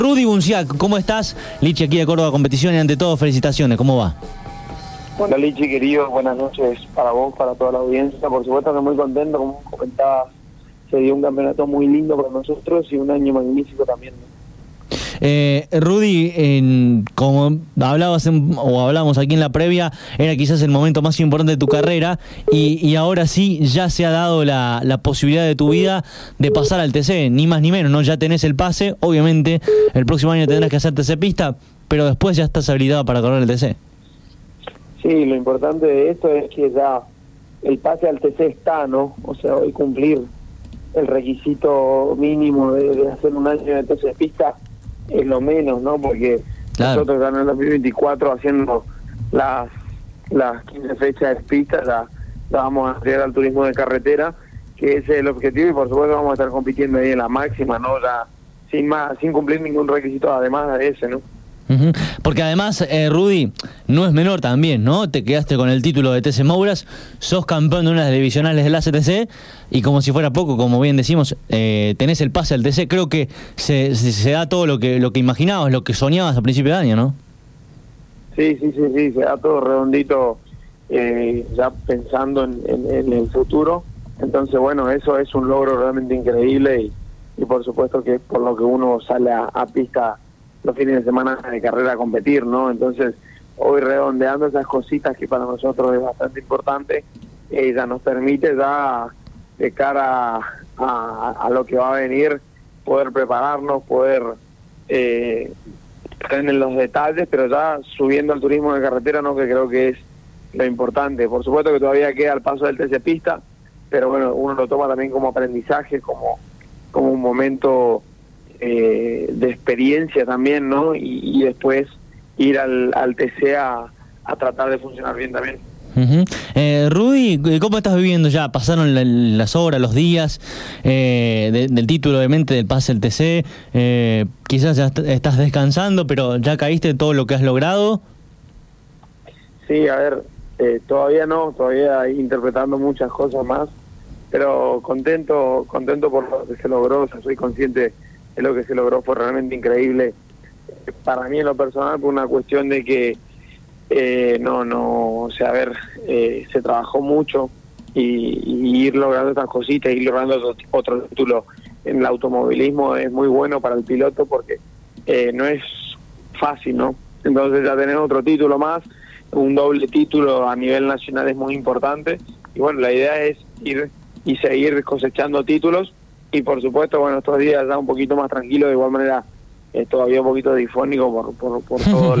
Rudy Bunciac, ¿cómo estás? Lichi aquí de Córdoba Competición y ante todo felicitaciones, ¿cómo va? Bueno, Lichi, querido, buenas noches para vos, para toda la audiencia. Por supuesto que muy contento, como comentabas, se dio un campeonato muy lindo para nosotros y un año magnífico también, ¿no? Rudy, como hablamos aquí en la previa, era quizás el momento más importante de tu carrera y ahora sí ya se ha dado la posibilidad de tu vida de pasar al TC, ni más ni menos, ¿no? Ya tenés el pase, obviamente el próximo año tendrás que hacer TC pista, pero después ya estás habilitado para correr el TC. Sí, lo importante de esto es que ya el pase al TC está, ¿no? O sea, hoy cumplir el requisito mínimo de hacer un año de TC pista es lo menos, ¿no? Porque claro, nosotros ya en el 2024 haciendo las 15 fechas de pista ya vamos a llegar al turismo de carretera, que ese es el objetivo, y por supuesto vamos a estar compitiendo ahí en la máxima, ¿no? Ya sin cumplir ningún requisito además de ese, ¿no? Porque además, Rudy, no es menor también, ¿no? Te quedaste con el título de TC Mouras, sos campeón de una de las divisionales del ACTC y como si fuera poco, como bien decimos, tenés el pase al TC. Creo que se da todo lo que imaginabas, lo que soñabas a principio de año, ¿no? Sí, se da todo redondito, ya pensando en el futuro. Entonces, bueno, eso es un logro realmente increíble y por supuesto que es por lo que uno sale a pista los fines de semana de carrera a competir, ¿no? Entonces, hoy redondeando esas cositas que para nosotros es bastante importante, ya nos permite ya de cara a lo que va a venir, poder prepararnos, poder estar en los detalles, pero ya subiendo al turismo de carretera, ¿no? Que creo que es lo importante. Por supuesto que todavía queda el paso del TC Pista, pero bueno, uno lo toma también como aprendizaje, como un momento de experiencia también, ¿no? Y después ir al TC a tratar de funcionar bien también. Rudy, ¿cómo estás viviendo ya? Pasaron las horas, los días del título, obviamente, del pase al TC. Quizás ya estás descansando, pero ¿ya caíste en todo lo que has logrado? Sí, a ver, todavía no, todavía interpretando muchas cosas más, pero contento por lo que se logró. O sea, soy consciente de lo que se logró, fue realmente increíble. Para mí en lo personal, por una cuestión de que o sea, a ver, se trabajó mucho y ir logrando estas cositas, ir logrando otro título en el automovilismo es muy bueno para el piloto porque no es fácil, ¿no? Entonces ya tener otro título más, un doble título a nivel nacional es muy importante y bueno, la idea es ir y seguir cosechando títulos y por supuesto, bueno, estos días ya un poquito más tranquilo, de igual manera todavía un poquito difónico por todo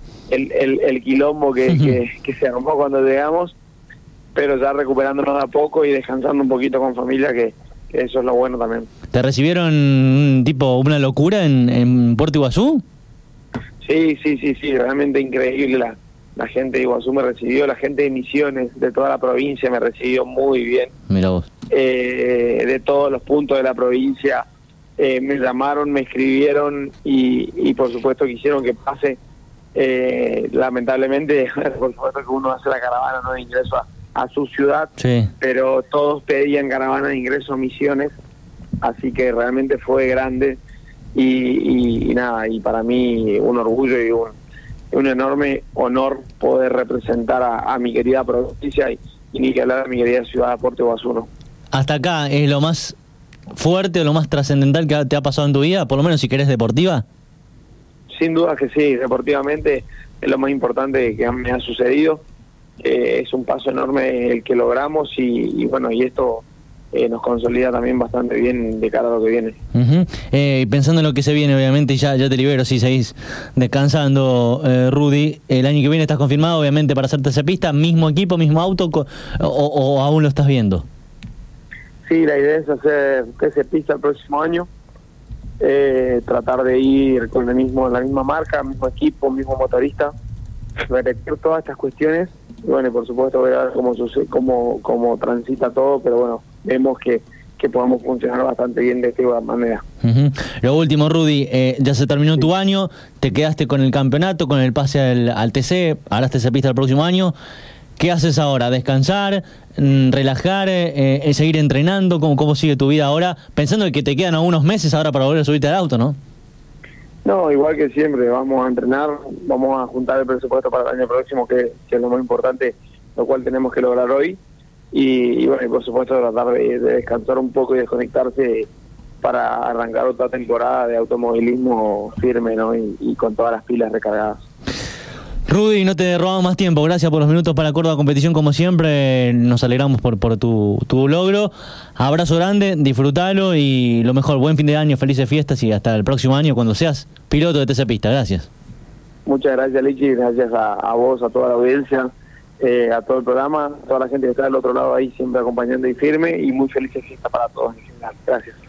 el quilombo que se armó cuando llegamos, pero ya recuperándonos de a poco y descansando un poquito con familia, que eso es lo bueno también. ¿Te recibieron tipo una locura en Puerto Iguazú? Sí, realmente increíble. La gente de Iguazú me recibió, la gente de Misiones, de toda la provincia me recibió muy bien. Mira vos. De todos los puntos de la provincia me llamaron, me escribieron y por supuesto quisieron que pase. Lamentablemente, por supuesto que uno hace la caravana, no, de ingreso a su ciudad, sí, pero todos pedían caravana de ingreso a Misiones, así que realmente fue grande y nada, y para mí un orgullo y un enorme honor poder representar a mi querida provincia y ni que hablar de mi querida ciudad de Puerto Iguazú, ¿no? Hasta acá, ¿es lo más fuerte o lo más trascendental que te ha pasado en tu vida, por lo menos si querés deportiva? Sin duda que sí, deportivamente es lo más importante que me ha sucedido. Es un paso enorme el que logramos y bueno, y esto nos consolida también bastante bien de cara a lo que viene. Pensando en lo que se viene, obviamente, ya te libero si seguís descansando, Rudy. El año que viene estás confirmado, obviamente, para hacerte esa pista, mismo equipo, mismo auto, o aún lo estás viendo. Sí, la idea es hacer esa pista el próximo año. Tratar de ir con la misma marca, mismo equipo, mismo motorista, repetir todas estas cuestiones y bueno, por supuesto ver cómo transita todo, pero bueno, vemos que podamos funcionar bastante bien de esta manera. Lo último, Rudy, ya se terminó tu año, te quedaste con el campeonato, con el pase al TC, harás esa pista el próximo año. ¿Qué haces ahora? ¿Descansar? ¿Relajar? ¿Seguir entrenando? ¿Cómo sigue tu vida ahora? Pensando que te quedan algunos meses ahora para volver a subirte al auto, ¿no? No, igual que siempre, vamos a entrenar, vamos a juntar el presupuesto para el año próximo, que es lo más importante, lo cual tenemos que lograr hoy. Y bueno, y por supuesto tratar de descansar un poco y desconectarse para arrancar otra temporada de automovilismo firme, ¿no? Y con todas las pilas recargadas. Rudy, no te robamos más tiempo. Gracias por los minutos para Córdoba Competición, como siempre. Nos alegramos por tu logro. Abrazo grande, disfrutalo y lo mejor, buen fin de año, felices fiestas y hasta el próximo año cuando seas piloto de TC Pista. Gracias. Muchas gracias, Lichi, gracias a vos, a toda la audiencia, a todo el programa, a toda la gente que está del otro lado ahí siempre acompañando y firme, y muy felices fiestas para todos en general. Gracias.